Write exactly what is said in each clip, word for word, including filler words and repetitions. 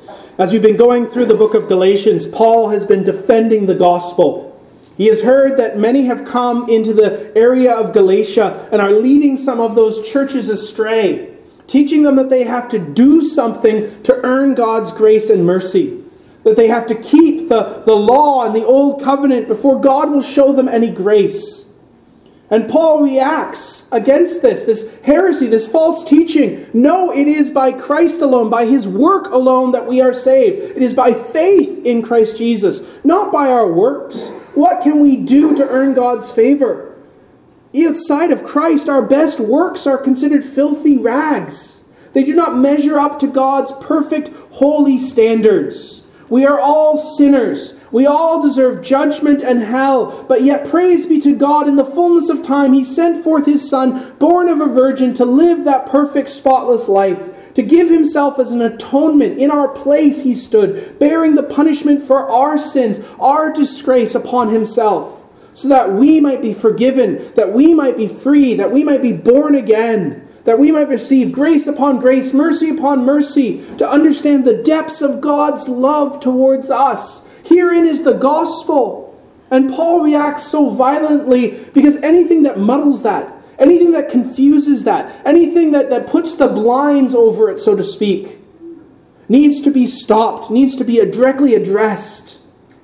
As we've been going through the book of Galatians, Paul has been defending the gospel. He has heard that many have come into the area of Galatia and are leading some of those churches astray, teaching them that they have to do something to earn God's grace and mercy, that they have to keep the, the law and the old covenant before God will show them any grace. And Paul reacts against this, this heresy, this false teaching. No, it is by Christ alone, by his work alone that we are saved. It is by faith in Christ Jesus, not by our works. What can we do to earn God's favor? Outside of Christ, our best works are considered filthy rags. They do not measure up to God's perfect, holy standards. We are all sinners. We all deserve judgment and hell. But yet, praise be to God, in the fullness of time, he sent forth his Son, born of a virgin, to live that perfect, spotless life, to give himself as an atonement. In our place he stood, bearing the punishment for our sins, our disgrace upon himself, so that we might be forgiven, that we might be free, that we might be born again, that we might receive grace upon grace, mercy upon mercy, to understand the depths of God's love towards us. Herein is the gospel. And Paul reacts so violently because anything that muddles that, anything that confuses that, anything that, that puts the blinds over it, so to speak, needs to be stopped, needs to be directly addressed.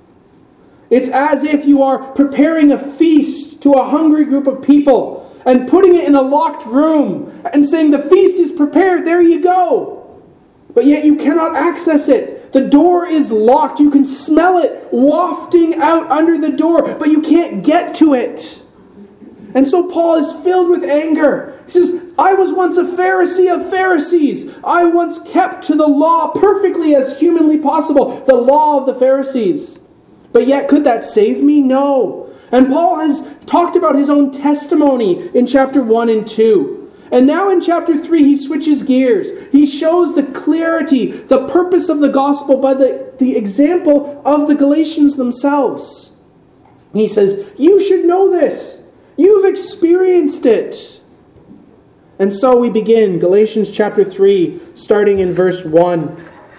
It's as if you are preparing a feast to a hungry group of people and putting it in a locked room and saying, the feast is prepared, there you go. But yet you cannot access it. The door is locked. You can smell it wafting out under the door, but you can't get to it. And so Paul is filled with anger. He says, I was once a Pharisee of Pharisees. I once kept to the law perfectly as humanly possible, the law of the Pharisees. But yet, could that save me? No. And Paul has talked about his own testimony in chapter one and two. And now in chapter three, he switches gears. He shows the clarity, the purpose of the gospel by the, the example of the Galatians themselves. He says, you should know this. You've experienced it. And so we begin Galatians chapter three, starting in verse one.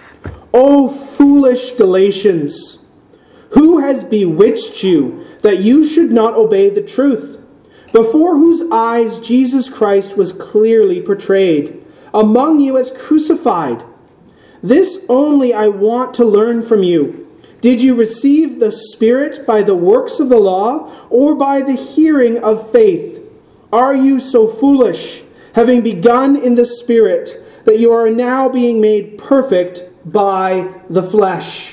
O foolish Galatians, who has bewitched you that you should not obey the truth, before whose eyes Jesus Christ was clearly portrayed, among you as crucified? This only I want to learn from you. Did you receive the Spirit by the works of the law, or by the hearing of faith? Are you so foolish, having begun in the Spirit, that you are now being made perfect by the flesh?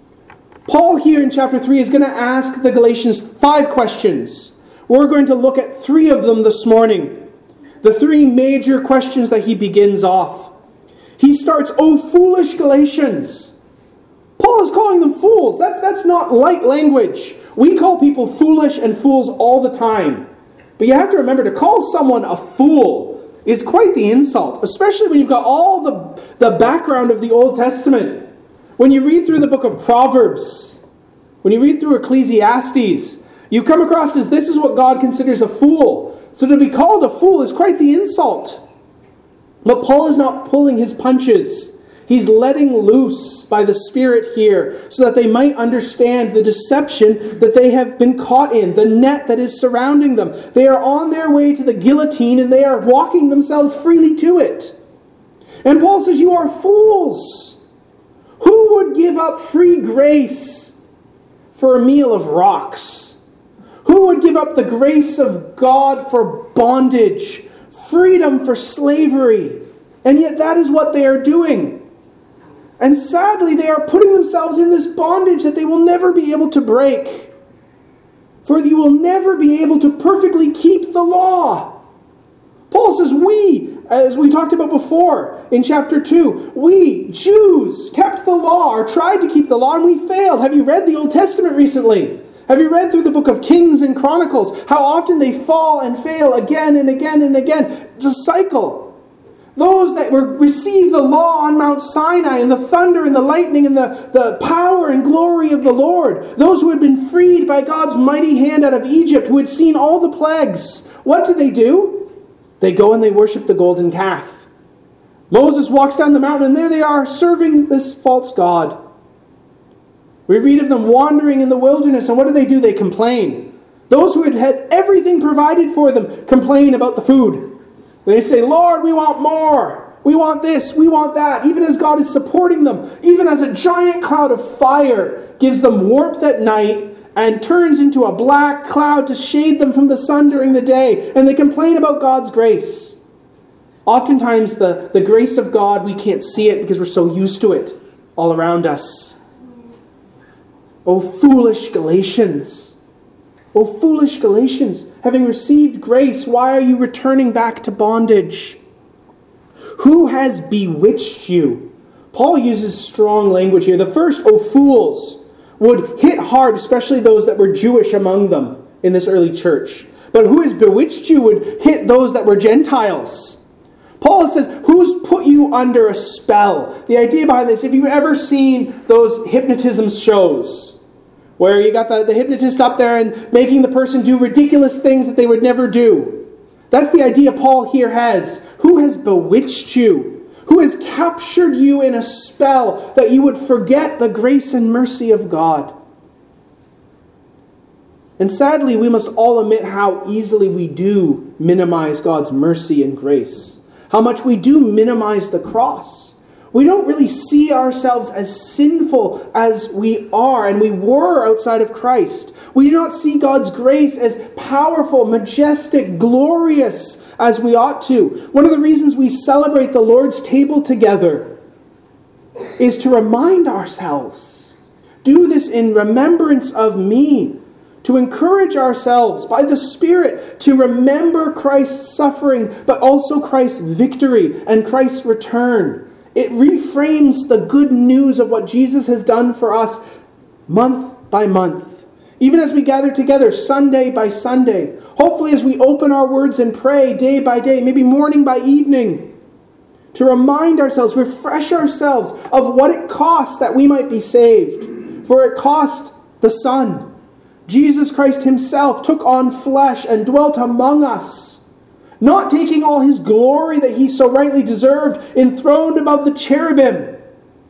Paul here in chapter three is going to ask the Galatians five questions. We're going to look at three of them this morning. The three major questions that he begins off. He starts, O foolish Galatians. Paul is calling them fools. That's, that's not light language. We call people foolish and fools all the time. But you have to remember, to call someone a fool is quite the insult, especially when you've got all the, the background of the Old Testament. When you read through the book of Proverbs, when you read through Ecclesiastes, you come across as this is what God considers a fool. So to be called a fool is quite the insult. But Paul is not pulling his punches. He's letting loose by the Spirit here so that they might understand the deception that they have been caught in, the net that is surrounding them. They are on their way to the guillotine and they are walking themselves freely to it. And Paul says, you are fools. Who would give up free grace for a meal of rocks? Who would give up the grace of God for bondage, freedom for slavery? And yet that is what they are doing. And sadly, they are putting themselves in this bondage that they will never be able to break. For you will never be able to perfectly keep the law. Paul says, we, as we talked about before in chapter two, we, Jews, kept the law or tried to keep the law and we failed. Have you read the Old Testament recently? Have you read through the book of Kings and Chronicles? How often they fall and fail again and again and again. It's a cycle. Those that were received the law on Mount Sinai and the thunder and the lightning and the, the power and glory of the Lord. Those who had been freed by God's mighty hand out of Egypt, who had seen all the plagues. What did they do? They go and they worship the golden calf. Moses walks down the mountain, and there they are, serving this false god. We read of them wandering in the wilderness, and what do they do? They complain. Those who had had everything provided for them complain about the food. They say, Lord, we want more. We want this, we want that. Even as God is supporting them, even as a giant cloud of fire gives them warmth at night and turns into a black cloud to shade them from the sun during the day. And they complain about God's grace. Oftentimes the, the grace of God, we can't see it because we're so used to it all around us. O foolish Galatians! O foolish Galatians! Having received grace, why are you returning back to bondage? Who has bewitched you? Paul uses strong language here. The first, O fools, would hit hard, especially those that were Jewish among them in this early church. But who has bewitched you would hit those that were Gentiles. Paul said, who's put you under a spell? The idea behind this, if you've ever seen those hypnotism shows, where you got the, the hypnotist up there and making the person do ridiculous things that they would never do. That's the idea Paul here has. Who has bewitched you? Who has captured you in a spell that you would forget the grace and mercy of God? And sadly, we must all admit how easily we do minimize God's mercy and grace. How much we do minimize the cross. We don't really see ourselves as sinful as we are and we were outside of Christ. We do not see God's grace as powerful, majestic, glorious as we ought to. One of the reasons we celebrate the Lord's table together is to remind ourselves, do this in remembrance of me. To encourage ourselves by the Spirit to remember Christ's suffering, but also Christ's victory and Christ's return. It reframes the good news of what Jesus has done for us month by month. Even as we gather together Sunday by Sunday. Hopefully as we open our words and pray day by day, maybe morning by evening. To remind ourselves, refresh ourselves of what it costs that we might be saved. For it cost the Son. Jesus Christ himself took on flesh and dwelt among us, not taking all his glory that he so rightly deserved, enthroned above the cherubim.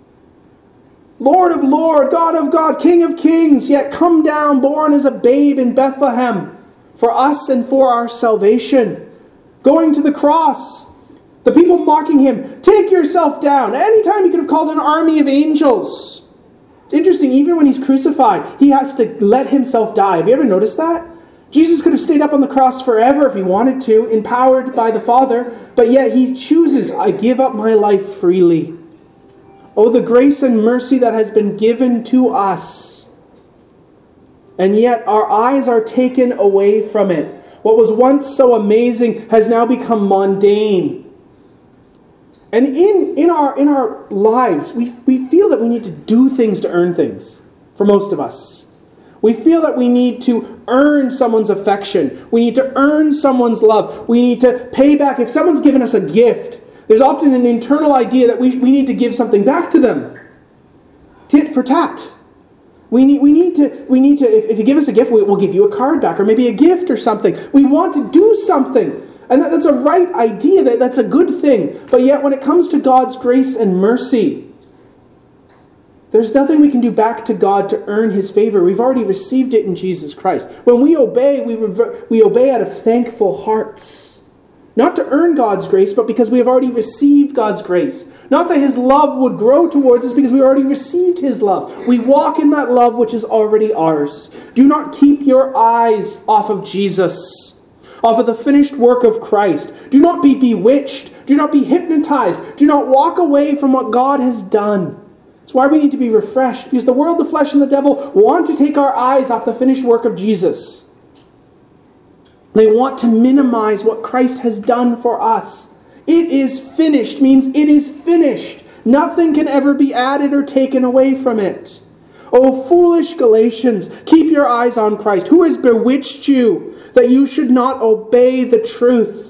Lord of Lord, God of God, King of kings, yet come down, born as a babe in Bethlehem, for us and for our salvation. Going to the cross, the people mocking him, take yourself down. Anytime he could have called an army of angels. It's interesting, even when he's crucified, he has to let himself die. Have you ever noticed that? Jesus could have stayed up on the cross forever if he wanted to, empowered by the Father, but yet he chooses, I give up my life freely. Oh, the grace and mercy that has been given to us. And yet our eyes are taken away from it. What was once so amazing has now become mundane. And in, in, our, in our lives, we, we feel that we need to do things to earn things, for most of us. We feel that we need to earn someone's affection. We need to earn someone's love. We need to pay back. If someone's given us a gift, there's often an internal idea that we, we need to give something back to them. Tit for tat. We need, we need to, we need to if, if you give us a gift, we, we'll give you a card back, or maybe a gift or something. We want to do something. And that, that's a right idea. That, that's a good thing. But yet when it comes to God's grace and mercy, there's nothing we can do back to God to earn his favor. We've already received it in Jesus Christ. When we obey, we, rever- we obey out of thankful hearts. Not to earn God's grace, but because we have already received God's grace. Not that his love would grow towards us because we already received his love. We walk in that love which is already ours. Do not keep your eyes off of Jesus. Off of the finished work of Christ. Do not be bewitched. Do not be hypnotized. Do not walk away from what God has done. That's why we need to be refreshed, because the world, the flesh, and the devil want to take our eyes off the finished work of Jesus. They want to minimize what Christ has done for us. It is finished means it is finished. Nothing can ever be added or taken away from it. O foolish Galatians, keep your eyes on Christ. Who has bewitched you that you should not obey the truth?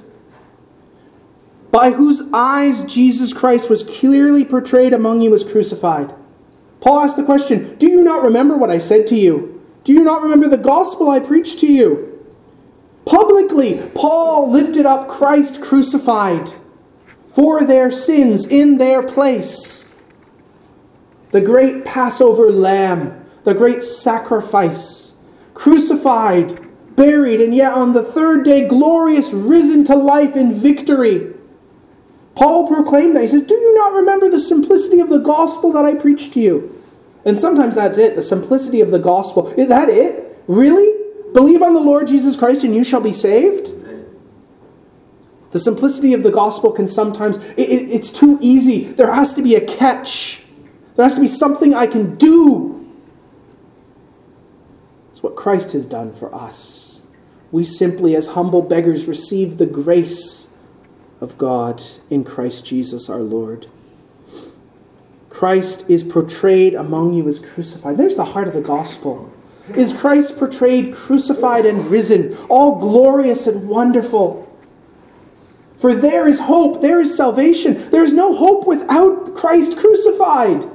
By whose eyes Jesus Christ was clearly portrayed among you as crucified. Paul asked the question, do you not remember what I said to you? Do you not remember the gospel I preached to you? Publicly, Paul lifted up Christ crucified. for their sins in their place. The great Passover lamb, the great sacrifice, crucified, buried, and yet on the third day glorious, risen to life in victory. Paul proclaimed that. He says, do you not remember the simplicity of the gospel that I preached to you? And sometimes that's it, the simplicity of the gospel. Is that it? Really? Believe on the Lord Jesus Christ and you shall be saved? The simplicity of the gospel can sometimes, it, it, it's too easy. There has to be a catch. There has to be something I can do. It's what Christ has done for us. We simply, as humble beggars, receive the grace of God in Christ Jesus our Lord. Christ is portrayed among you as crucified. There's the heart of the gospel. Is Christ portrayed crucified and risen, all glorious and wonderful? For there is hope, there is salvation. There is no hope without Christ crucified.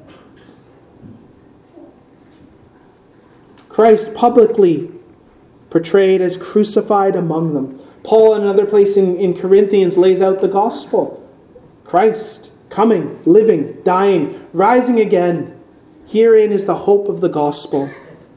Christ publicly portrayed as crucified among them. Paul, in another place in, in Corinthians, lays out the gospel. Christ coming, living, dying, rising again. Herein is the hope of the gospel.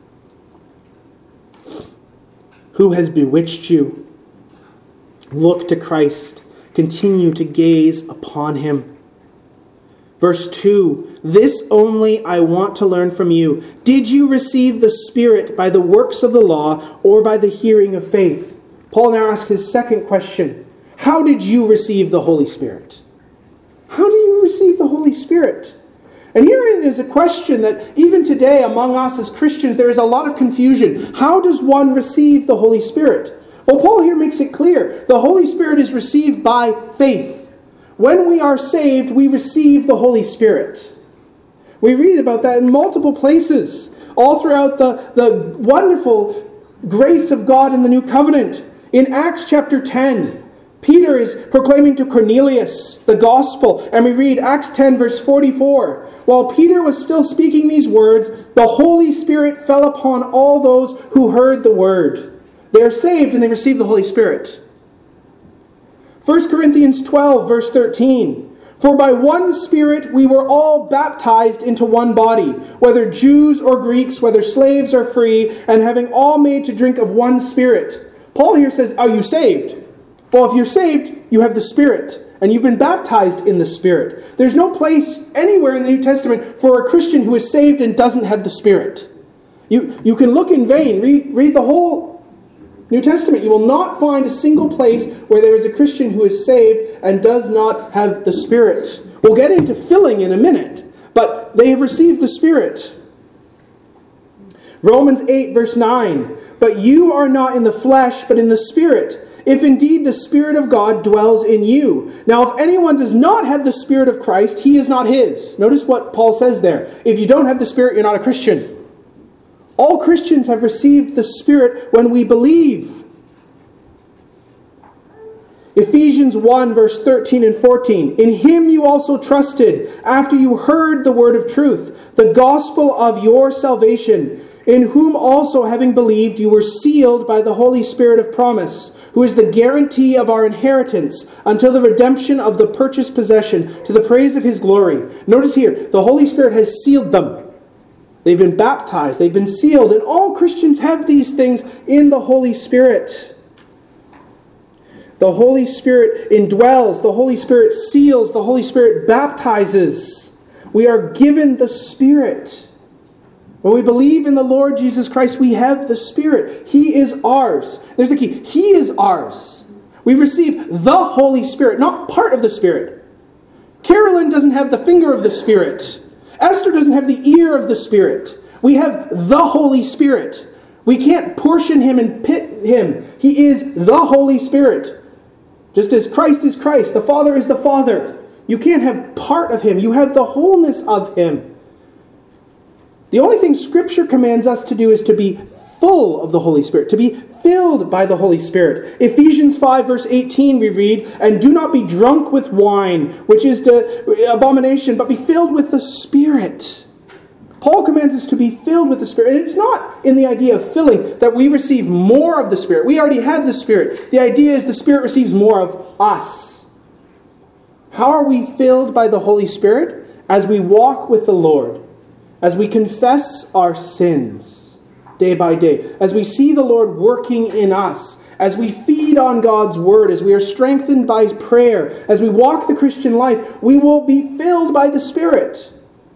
Who has bewitched you? Look to Christ. Continue to gaze upon him. Verse two, this only I want to learn from you. Did you receive the Spirit by the works of the law or by the hearing of faith? Paul now asks his second question. How did you receive the Holy Spirit? How do you receive the Holy Spirit? And herein is a question that even today among us as Christians there is a lot of confusion. How does one receive the Holy Spirit? Well, Paul here makes it clear. The Holy Spirit is received by faith. When we are saved, we receive the Holy Spirit. We read about that in multiple places, all throughout the, the wonderful grace of God in the New Covenant. In Acts chapter ten, Peter is proclaiming to Cornelius the gospel, and we read Acts ten verse forty-four. While Peter was still speaking these words, the Holy Spirit fell upon all those who heard the word. They are saved and they receive the Holy Spirit. First Corinthians twelve verse thirteen. For by one Spirit we were all baptized into one body, whether Jews or Greeks, whether slaves or free, and having all made to drink of one Spirit. Paul here says, are you saved? Well, if you're saved, you have the Spirit, and you've been baptized in the Spirit. There's no place anywhere in the New Testament for a Christian who is saved and doesn't have the Spirit. You, you can look in vain, read, read the whole New Testament. You will not find a single place where there is a Christian who is saved and does not have the Spirit. We'll get into filling in a minute, but they have received the Spirit. Romans eight verse nine. But you are not in the flesh, but in the Spirit, if indeed the Spirit of God dwells in you. Now, if anyone does not have the Spirit of Christ, he is not his. Notice what Paul says there. If you don't have the Spirit, you're not a Christian. All Christians have received the Spirit when we believe. Ephesians one verse thirteen and fourteen. In him you also trusted, after you heard the word of truth, the gospel of your salvation, in whom also, having believed, you were sealed by the Holy Spirit of promise, who is the guarantee of our inheritance until the redemption of the purchased possession, to the praise of his glory. Notice here, the Holy Spirit has sealed them. They've been baptized, they've been sealed, and all Christians have these things in the Holy Spirit. The Holy Spirit indwells, the Holy Spirit seals, the Holy Spirit baptizes. We are given the Spirit. When we believe in the Lord Jesus Christ, we have the Spirit. He is ours. There's the key. He is ours. We receive the Holy Spirit, not part of the Spirit. Carolyn doesn't have the finger of the Spirit. Esther doesn't have the ear of the Spirit. We have the Holy Spirit. We can't portion him and pit him. He is the Holy Spirit. Just as Christ is Christ, the Father is the Father. You can't have part of him. You have the wholeness of him. The only thing Scripture commands us to do is to be full of the Holy Spirit, to be filled by the Holy Spirit. Ephesians five verse eighteen we read, and do not be drunk with wine, which is the abomination, but be filled with the Spirit. Paul commands us to be filled with the Spirit. And it's not in the idea of filling that we receive more of the Spirit. We already have the Spirit. The idea is the Spirit receives more of us. How are we filled by the Holy Spirit? As we walk with the Lord, as we confess our sins day by day, as we see the Lord working in us, as we feed on God's word, as we are strengthened by prayer, as we walk the Christian life, we will be filled by the Spirit.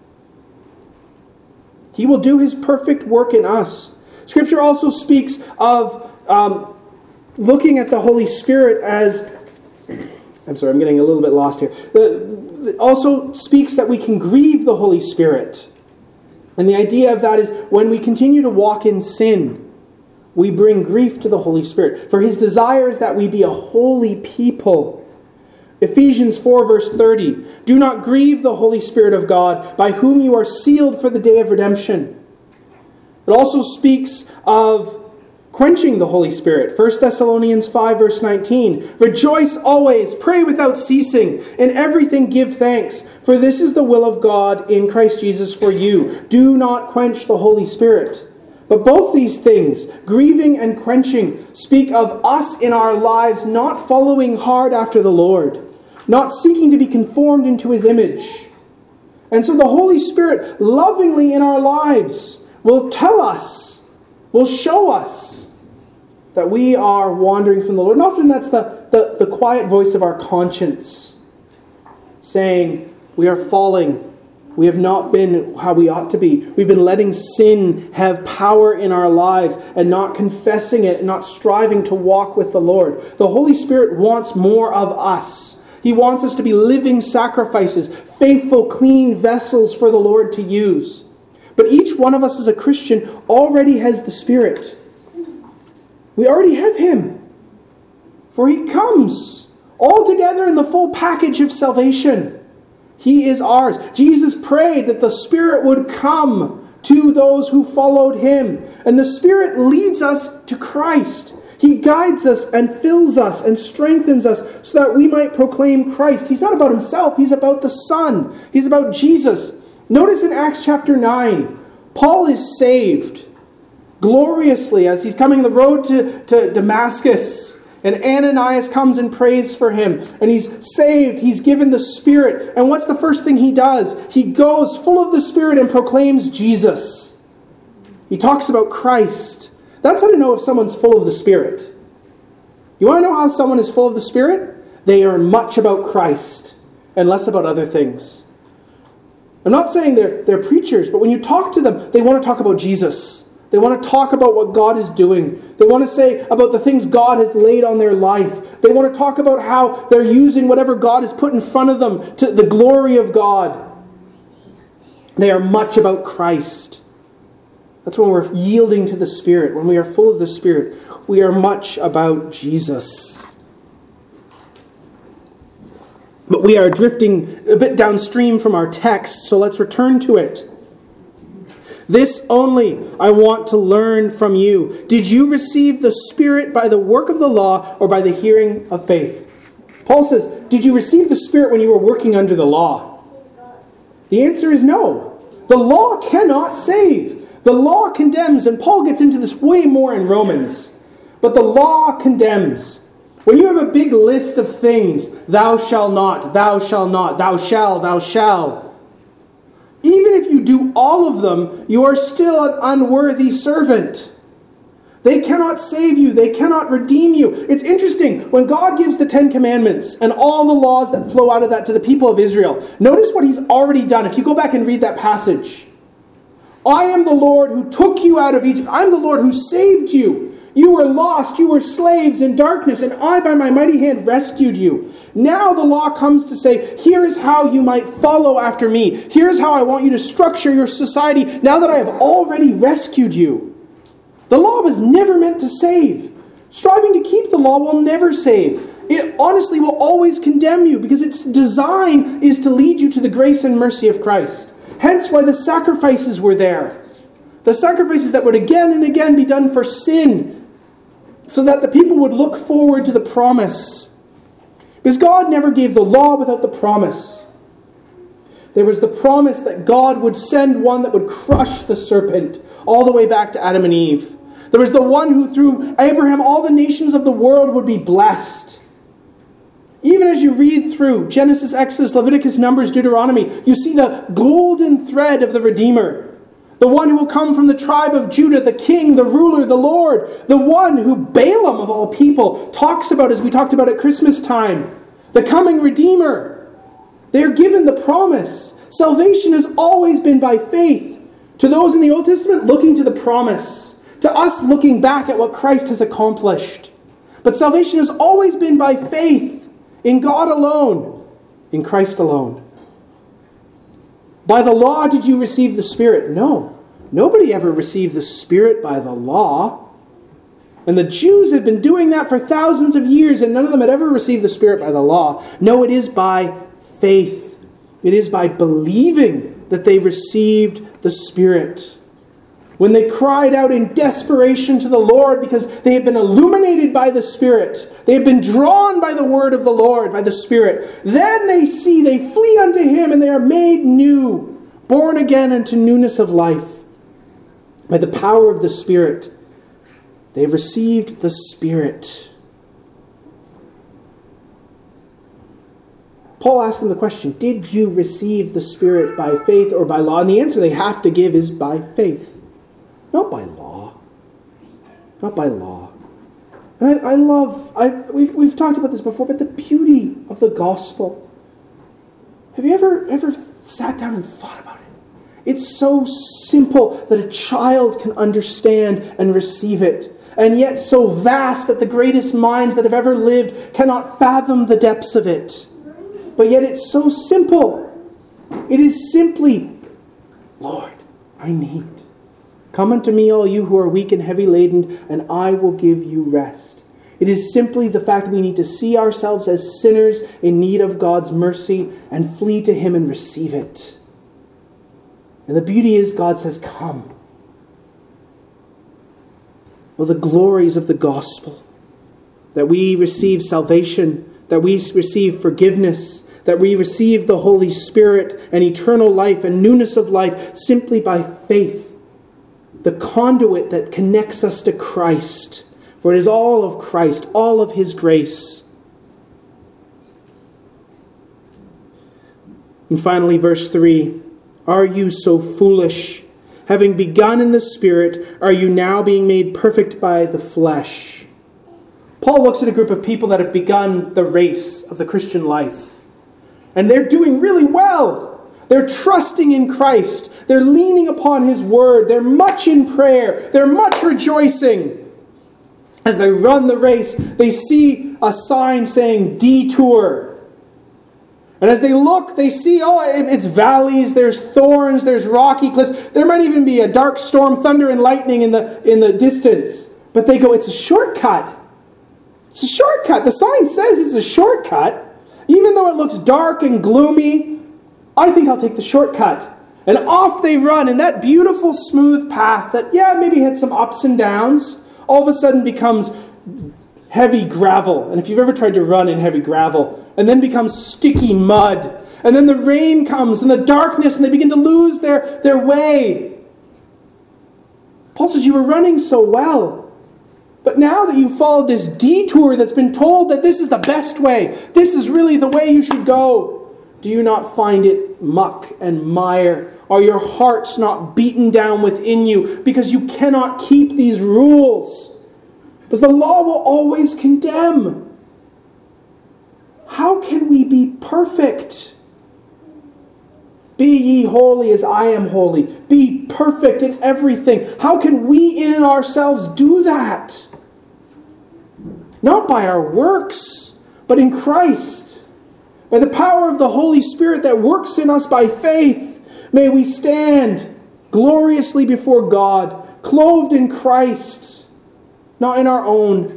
He will do his perfect work in us. Scripture also speaks of um, looking at the Holy Spirit as... I'm sorry, I'm getting a little bit lost here. It also speaks that we can grieve the Holy Spirit. And the idea of that is when we continue to walk in sin, we bring grief to the Holy Spirit. For his desire is that we be a holy people. Ephesians four verse thirty. Do not grieve the Holy Spirit of God, by whom you are sealed for the day of redemption. It also speaks of quenching the Holy Spirit. First Thessalonians five verse nineteen. Rejoice always, pray without ceasing, in everything give thanks, for this is the will of God in Christ Jesus for you. Do not quench the Holy Spirit. But both these things, grieving and quenching, speak of us in our lives not following hard after the Lord, not seeking to be conformed into his image. And so the Holy Spirit lovingly in our lives will tell us, will show us that we are wandering from the Lord. And often that's the, the, the quiet voice of our conscience saying, we are falling. We have not been how we ought to be. We've been letting sin have power in our lives and not confessing it and not striving to walk with the Lord. The Holy Spirit wants more of us. He wants us to be living sacrifices, faithful, clean vessels for the Lord to use. But each one of us as a Christian already has the Spirit. We already have him. For he comes all together in the full package of salvation. He is ours. Jesus prayed that the Spirit would come to those who followed him. And the Spirit leads us to Christ. He guides us and fills us and strengthens us so that we might proclaim Christ. He's not about himself. He's about the Son. He's about Jesus. Notice in Acts chapter nine, Paul is saved gloriously as he's coming on the road to, to Damascus. And Ananias comes and prays for him. And he's saved. He's given the Spirit. And what's the first thing he does? He goes full of the Spirit and proclaims Jesus. He talks about Christ. That's how to know if someone's full of the Spirit. You want to know how someone is full of the Spirit? They are much about Christ and less about other things. I'm not saying they're, they're preachers, but when you talk to them, they want to talk about Jesus. They want to talk about what God is doing. They want to say about the things God has laid on their life. They want to talk about how they're using whatever God has put in front of them to the glory of God. They are much about Christ. That's when we're yielding to the Spirit. When we are full of the Spirit, we are much about Jesus. But we are drifting a bit downstream from our text, so let's return to it. This only I want to learn from you. Did you receive the Spirit by the work of the law or by the hearing of faith? Paul says, did you receive the Spirit when you were working under the law? The answer is no. The law cannot save. The law condemns, and Paul gets into this way more in Romans. But the law condemns. When you have a big list of things, thou shalt not, thou shalt not, thou shalt, thou shalt, even if you do all of them, you are still an unworthy servant. They cannot save you. They cannot redeem you. It's interesting. When God gives the Ten Commandments and all the laws that flow out of that to the people of Israel, notice what he's already done. If you go back and read that passage. I am the Lord who took you out of Egypt. I'm the Lord who saved you. You were lost. You were slaves in darkness, and I by my mighty hand rescued you. Now the law comes to say, here is how you might follow after me. Here's how I want you to structure your society now that I have already rescued you. The law was never meant to save. Striving to keep the law will never save. It honestly will always condemn you because its design is to lead you to the grace and mercy of Christ. Hence why the sacrifices were there. The sacrifices that would again and again be done for sin, so that the people would look forward to the promise. Because God never gave the law without the promise. There was the promise that God would send one that would crush the serpent all the way back to Adam and Eve. There was the one who through Abraham all the nations of the world would be blessed. Even as you read through Genesis, Exodus, Leviticus, Numbers, Deuteronomy, you see the golden thread of the Redeemer. The one who will come from the tribe of Judah, the king, the ruler, the Lord. The one who Balaam, of all people, talks about as we talked about at Christmas time. The coming Redeemer. They are given the promise. Salvation has always been by faith. To those in the Old Testament, looking to the promise. To us, looking back at what Christ has accomplished. But salvation has always been by faith in God alone, in Christ alone. By the law did you receive the Spirit? No. Nobody ever received the Spirit by the law. And the Jews had been doing that for thousands of years, and none of them had ever received the Spirit by the law. No, it is by faith. It is by believing that they received the Spirit. When they cried out in desperation to the Lord because they had been illuminated by the Spirit, they had been drawn by the word of the Lord, by the Spirit, then they see, they flee unto Him, and they are made new, born again unto newness of life. By the power of the Spirit, they have received the Spirit. Paul asked them the question, did you receive the Spirit by faith or by law? And the answer they have to give is by faith. Not by law. Not by law. And I, I love, I, we've, we've talked about this before, but the beauty of the gospel. Have you ever, ever sat down and thought about it? It's so simple that a child can understand and receive it. And yet so vast that the greatest minds that have ever lived cannot fathom the depths of it. But yet it's so simple. It is simply, Lord, I need. Come unto me, all you who are weak and heavy laden, and I will give you rest. It is simply the fact we need to see ourselves as sinners in need of God's mercy and flee to Him and receive it. And the beauty is God says, come. Well, the glories of the gospel, that we receive salvation, that we receive forgiveness, that we receive the Holy Spirit and eternal life and newness of life simply by faith. The conduit that connects us to Christ. For it is all of Christ, all of His grace. And finally, verse three. Are you so foolish? Having begun in the Spirit, are you now being made perfect by the flesh? Paul looks at a group of people that have begun the race of the Christian life. And they're doing really well. They're trusting in Christ. They're leaning upon His word. They're much in prayer. They're much rejoicing. As they run the race, they see a sign saying detour. And as they look, they see, oh, it's valleys, there's thorns, there's rocky cliffs. There might even be a dark storm, thunder and lightning in the, in the distance. But they go, it's a shortcut. It's a shortcut. The sign says it's a shortcut. Even though it looks dark and gloomy, I think I'll take the shortcut. And off they run in that beautiful smooth path that, yeah, maybe had some ups and downs, all of a sudden becomes heavy gravel. And if you've ever tried to run in heavy gravel, and then becomes sticky mud, and then the rain comes and the darkness, and they begin to lose their, their way. Paul says, you were running so well. But now that you've followed this detour that's been told that this is the best way, this is really the way you should go, do you not find it muck and mire? Are your hearts not beaten down within you because you cannot keep these rules? Because the law will always condemn. How can we be perfect? Be ye holy as I am holy. Be perfect in everything. How can we in ourselves do that? Not by our works, but in Christ. By the power of the Holy Spirit that works in us by faith, may we stand gloriously before God, clothed in Christ, not in our own.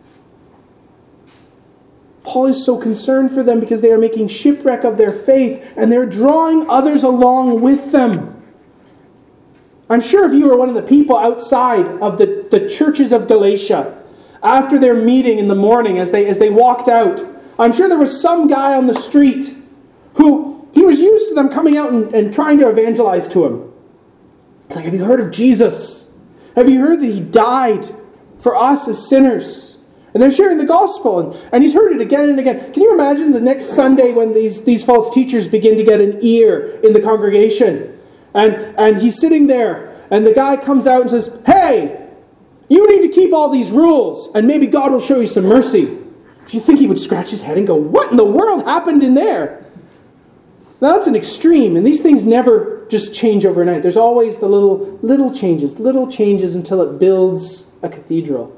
Paul is so concerned for them because they are making shipwreck of their faith and they're drawing others along with them. I'm sure if you were one of the people outside of the, the churches of Galatia, after their meeting in the morning as they, as they walked out, I'm sure there was some guy on the street who, he was used to them coming out and, and trying to evangelize to him. It's like, have you heard of Jesus? Have you heard that He died for us as sinners? And they're sharing the gospel, and, and he's heard it again and again. Can you imagine the next Sunday when these, these false teachers begin to get an ear in the congregation? And, and he's sitting there, and the guy comes out and says, hey, you need to keep all these rules, and maybe God will show you some mercy. Do you think he would scratch his head and go, what in the world happened in there? Now that's an extreme, and these things never just change overnight. There's always the little, little changes, little changes until it builds a cathedral.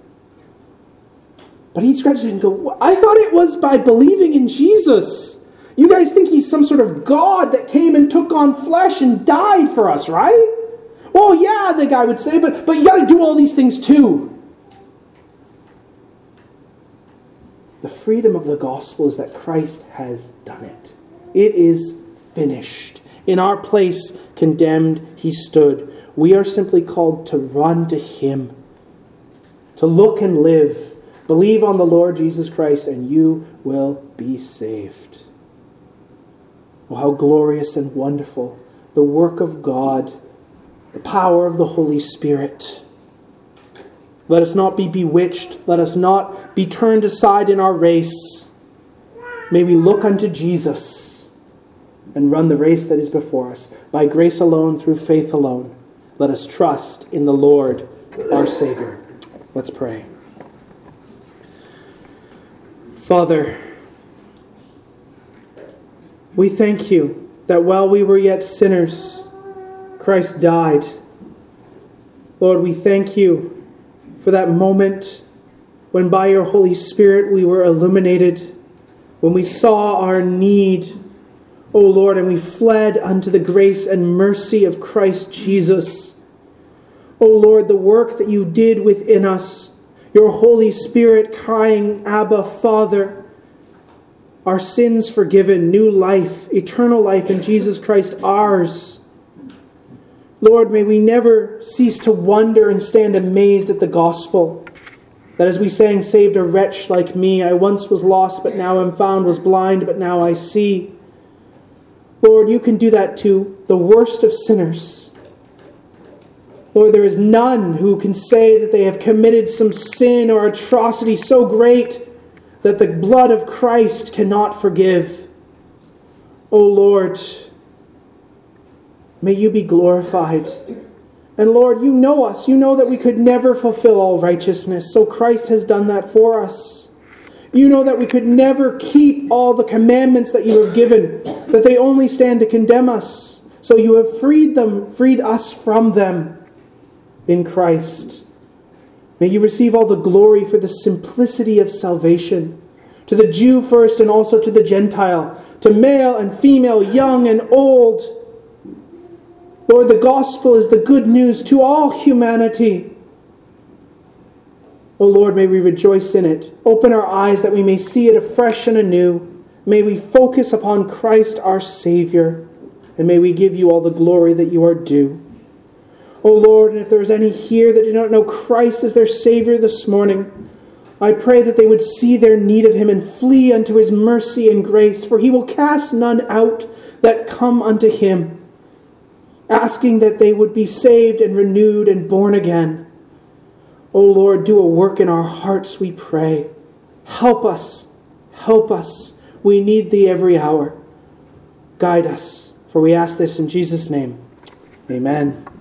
But he'd scratch his head and go, I thought it was by believing in Jesus. You guys think he's some sort of God that came and took on flesh and died for us, right? Well, yeah, the guy would say, but, but you got to do all these things too. The freedom of the gospel is that Christ has done it. It is finished. In our place, condemned, he stood. We are simply called to run to him, to look and live. Believe on the Lord Jesus Christ and you will be saved. Oh, how glorious and wonderful the work of God, the power of the Holy Spirit. Let us not be bewitched. Let us not be turned aside in our race. May we look unto Jesus and run the race that is before us. By grace alone, through faith alone. Let us trust in the Lord, our Savior. Let's pray. Father, we thank you that while we were yet sinners, Christ died. Lord, we thank you for that moment when by your Holy Spirit we were illuminated, when we saw our need, O Lord, and we fled unto the grace and mercy of Christ Jesus. O Lord, the work that you did within us, your Holy Spirit crying, Abba, Father, our sins forgiven, new life, eternal life in Jesus Christ ours. Lord, may we never cease to wonder and stand amazed at the gospel. That as we sang, saved a wretch like me, I once was lost, but now am found, was blind, but now I see. Lord, you can do that to the worst of sinners. Lord, there is none who can say that they have committed some sin or atrocity so great that the blood of Christ cannot forgive. O Lord, may you be glorified. And Lord, you know us. You know that we could never fulfill all righteousness, so Christ has done that for us. You know that we could never keep all the commandments that you have given, that they only stand to condemn us. So you have freed them, freed us from them in Christ. May you receive all the glory for the simplicity of salvation, to the Jew first and also to the Gentile, to male and female, young and old. Lord, the gospel is the good news to all humanity. O Lord, may we rejoice in it. Open our eyes that we may see it afresh and anew. May we focus upon Christ our Savior, and may we give you all the glory that you are due. O Lord, and if there is any here that do not know Christ as their Savior this morning, I pray that they would see their need of him and flee unto his mercy and grace, for he will cast none out that come unto him, asking that they would be saved and renewed and born again. O Lord, do a work in our hearts, we pray. Help us, help us. We need thee every hour. Guide us, for we ask this in Jesus' name. Amen.